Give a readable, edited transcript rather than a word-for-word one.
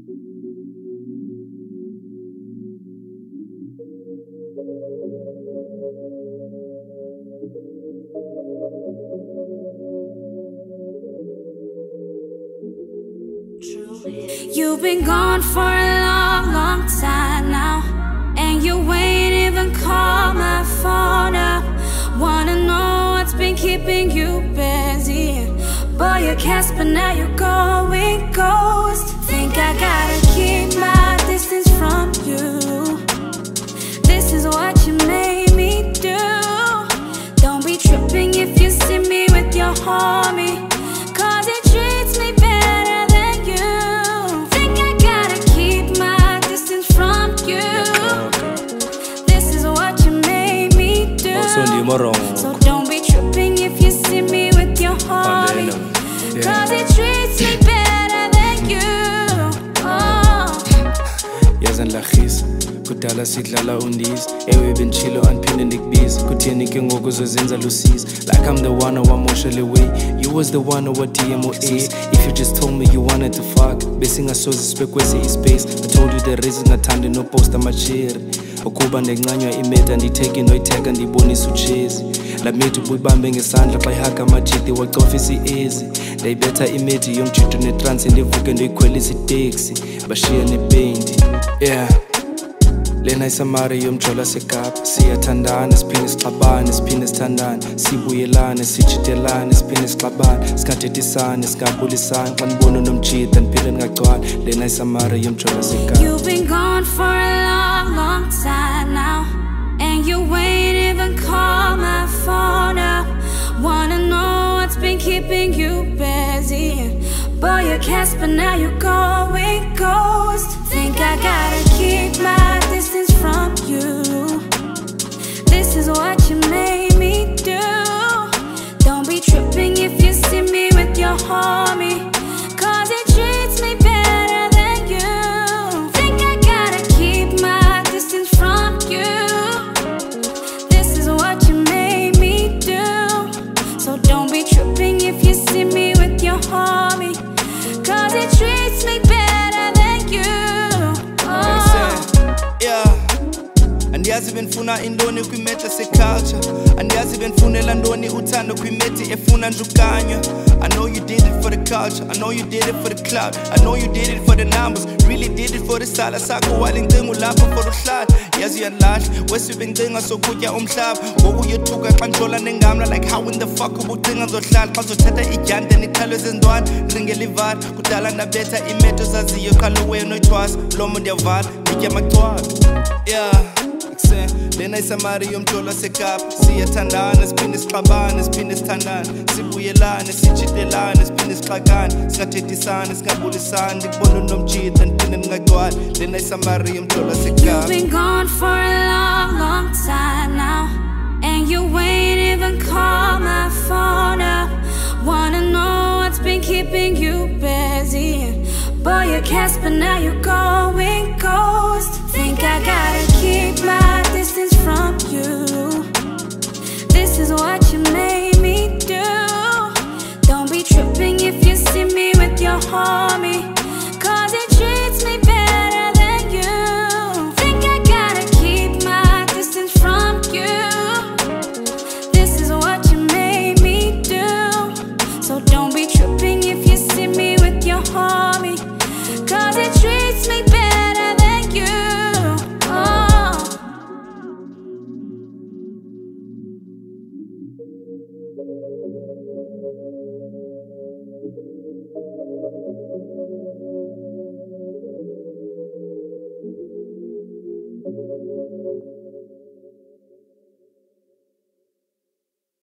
You've been gone for a long, long time now, and you ain't even call my phone up. Wanna know what's been keeping you busy? Boy, you're Casper, now you're going ghost. Think I gotta keep my distance from you. This is what you made me do. Don't be tripping if you see me with your homie, cause it treats me better than you. Think I gotta keep my distance from you. This is what you made me do. So don't be tripping if you see me with your homie, cause it treats me better than you. Yazan lachis kudala sidlala undis ewe benchilo anphinde ndikubiza kutheni ke ngoku uzozenza lusizi like I'm the one owamoshele way. You was the one owa DMOA. If you just told me you wanted to fuck besingasoze sibekwesi ispace. I told you the reason ngathanda no post amachiri ukuba ndencanywa imeta nditheke noyitheka ndibonisa uchezi la methi ubuyibambe ngesandla xa ihaga amajidi wacofisa i-ezi ndayibetha imedi yomjito netransi ndivuke ndoyikhwelisa iteksi bashiya nependi. Yeah, lena isamari yomjola sekapa siyathandana siphinde sixabane siphinde sithandane sibuyelane sijitelane siphinde sixabane sikathethisane singabulisane xa ndibona nomjida ndiphinde ndingagcwali lena isamari yomjola sekapa. You've been gone for a long, long time now, and you ain't even call my phone up. Wanna know what's been keeping you busy? Boy, you're Casper, now you're going ghost. Think I gotta keep my distance from you. This is what you made me do. Don't be tripping if you see me with your homie, cause it treats me better than you. Think I gotta keep my distance from you. This is what you made me do. So don't be tripping if you see me with your homie, cause it treats me better than you. Andiyazi benifuna indoni kwimeta seculture, andiyazi benifunela ndoni uthando kwimeti efuna njukanywa. I know you did it for the culture, I know you did it for the clout, I know you did it for the numbers, really did it for the sala sakho wale ngicinga ulapho for uhlala. Yazi uyalahla wesibe ngicinga sokutya umhlaba ngoku uyethuka xa njola nengamla like how in the fuck ubucinga nzohlala xa zothatha idyante niqhalwe zendwane ringela ivara kudala ndabetha imeto zaziyo qhalo wena oyithwasa lomo ndiyavala nditya amacwaka. Yeah, lena isamari yomjola sekapa siyathandana siphinde sixabane siphinde sithandane sibuyelane sijitelane siphinde sixakane singathethisane singabulisane ndikubona nomjida ndiphinde ndingagcwali lena isamari yomjola sekapa. You've been gone for a long, long time now, and you ain't even call my phone up. Wanna know what's been keeping you busy? Boy, you're Casper, now you're going ghost. Think I gotta keep my distance from you. This is what you made me do. Don't be tripping if you see me with your homie, cause it treats me better than you. Think I gotta keep my distance from you. This is what you made me do. So don't be tripping if you see me with your homie, cause it treats me better.